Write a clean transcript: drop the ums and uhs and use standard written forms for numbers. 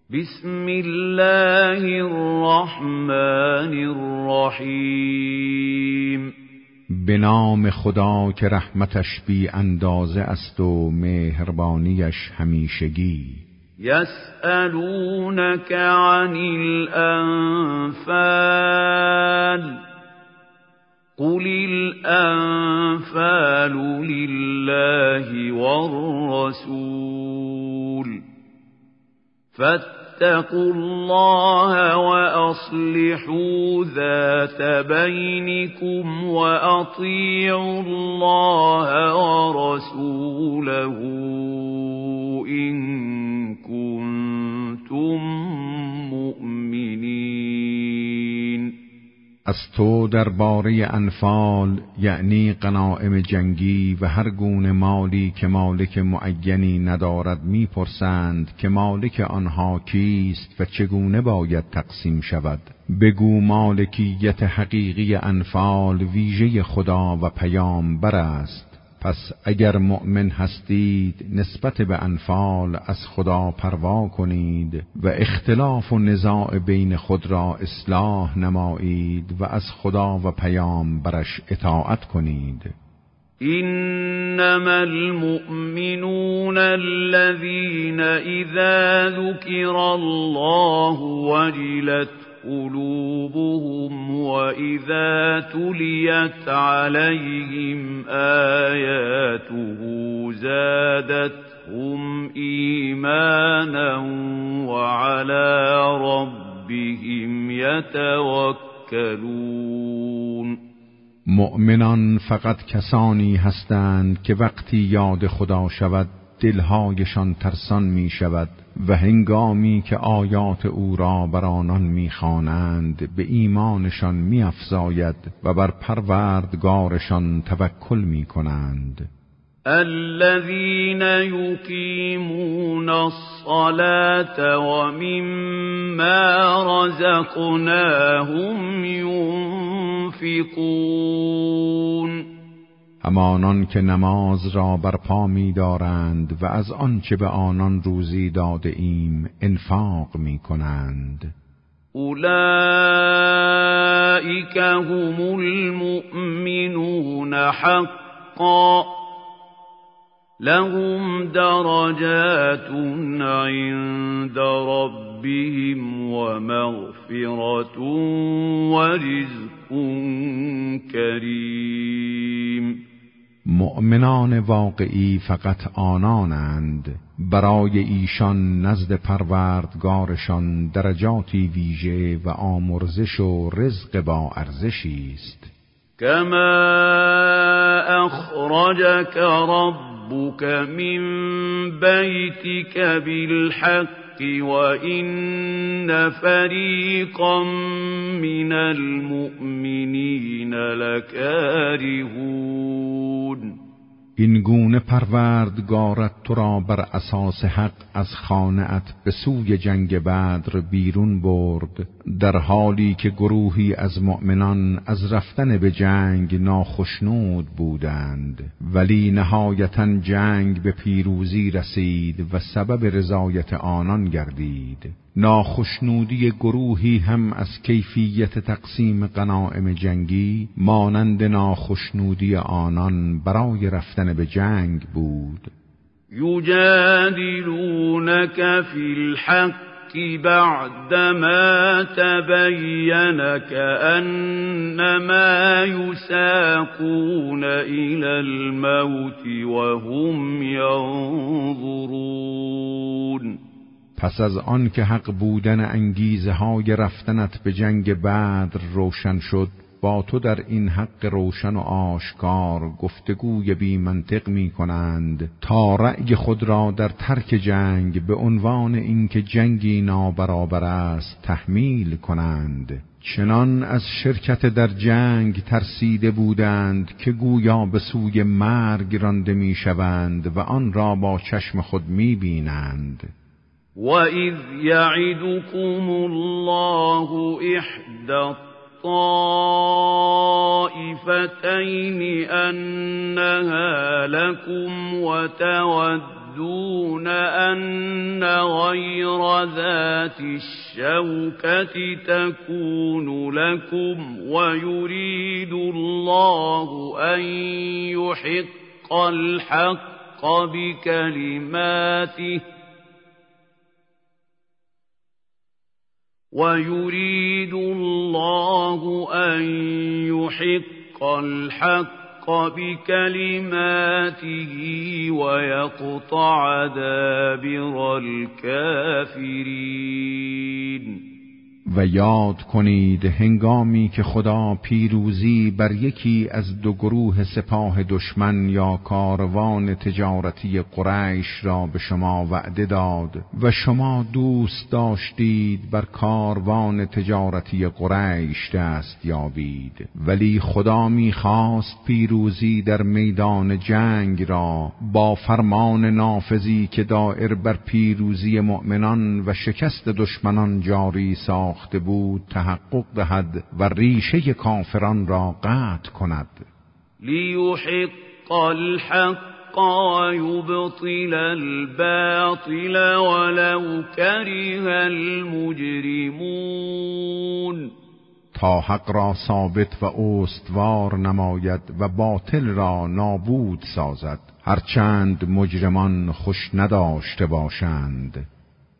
بسم الله الرحمن الرحیم. به نام خدا که رحمتش بی اندازه است و مهربانیش همیشگی. یسألونک عن الانفال قل الانفال لله والرسول فاتقوا الله وأصلحوا ذات بينكم وأطيعوا الله ورسوله إن كنتم مؤمنين. از تو درباره انفال یعنی غنایم جنگی و هر گونه مالی که مالک معینی ندارد میپرسند که مالک آنها کیست و چگونه باید تقسیم شود. بگو مالکیت حقیقی انفال ویژه خدا و پیامبر است. پس اگر مؤمن هستید نسبت به انفال از خدا پروا کنید و اختلاف و نزاع بین خود را اصلاح نمایید و از خدا و پیامبرش اطاعت کنید. انما المؤمنون الذين اذا ذكر الله وجلت قلوبهم وإذا تليت عليهم آياته زادتهم إيمانا وعلى ربهم يتوكلون. مؤمنان فقط کسانی هستند که وقتی یاد خدا شود دلهایشان ترسان می شود و هنگامی که آیات او را بر آنان می‌خوانند به ایمانشان می‌افزاید و بر پروردگارشان توکل می‌کنند. الذين يقيمون الصلاة ومما رزقناهم ينفقون. همانان که نماز را برپا می‌دارند و از آنچه به آنان روزی داده ایم انفاق می‌کنند. اولئک هم المؤمنون حقا لهم درجات عند ربهم ومغفرة ورزق کریم. مؤمنان واقعی فقط آنانند، برای ایشان نزد پروردگارشان درجاتی ویژه و آمرزش و رزق با ارزشی است. کما اخرجک ربک من بیتک بالحق وَإِنَّ فَرِيقًا مِنَ الْمُؤْمِنِينَ لَكَارِهُونَ. این گونه پروردگارت تو را بر اساس حق از خانه‌ات به سوی جنگ بدر بیرون برد، در حالی که گروهی از مؤمنان از رفتن به جنگ ناخشنود بودند، ولی نهایتاً جنگ به پیروزی رسید و سبب رضایت آنان گردید. ناخشنودی گروهی هم از کیفیت تقسیم غنایم جنگی مانند ناخشنودی آنان برای رفتن به جنگ بود. یجادلونک فی الحق بعدما تبین کأنما یساقون الی الموت وهم ینظرون. پس از آن که حق بودن انگیزه های رفتنت به جنگ بدر روشن شد، با تو در این حق روشن و آشکار گفتگوی بی منطق می کنند تا رأی خود را در ترک جنگ به عنوان اینکه جنگی نابرابر است تحمیل کنند. چنان از شرکت در جنگ ترسیده بودند که گویا به سوی مرگ رانده می شوند و آن را با چشم خود می بینند. وَإِذْ يَعِدُكُمُ اللَّهُ إِحْدَى الطَّائِفَتَيْنِ أَنَّهَا لَكُمْ وَتَوَدُّونَ وَيَوَدُّونَ أَنَّ غَيْرَ ذَاتِ الشَّوْكَةِ تَكُونُ لَكُمْ وَيُرِيدُ اللَّهُ أَن يُحِقَّ الْحَقَّ بِكَلِمَاتِهِ وَيُرِيدُ اللَّهُ أَن يُحِقَّ الْحَقَّ بِكَلِمَاتِهِ وَيَقْطَعَ دَابِرَ الْكَافِرِينَ. و یاد کنید هنگامی که خدا پیروزی بر یکی از دو گروه سپاه دشمن یا کاروان تجارتی قریش را به شما وعده داد و شما دوست داشتید بر کاروان تجارتی قریش دست یابید، ولی خدا می‌خواست پیروزی در میدان جنگ را با فرمان نافذی که دائر بر پیروزی مؤمنان و شکست دشمنان جاری ساخته بود تحقق دهد و ریشه کافران را قطع کند. لیحق الحق و یبطل الباطل ولو کره المجرمون. تا حق را ثابت و استوار نماید و باطل را نابود سازد، هرچند مجرمان خوش نداشته باشند.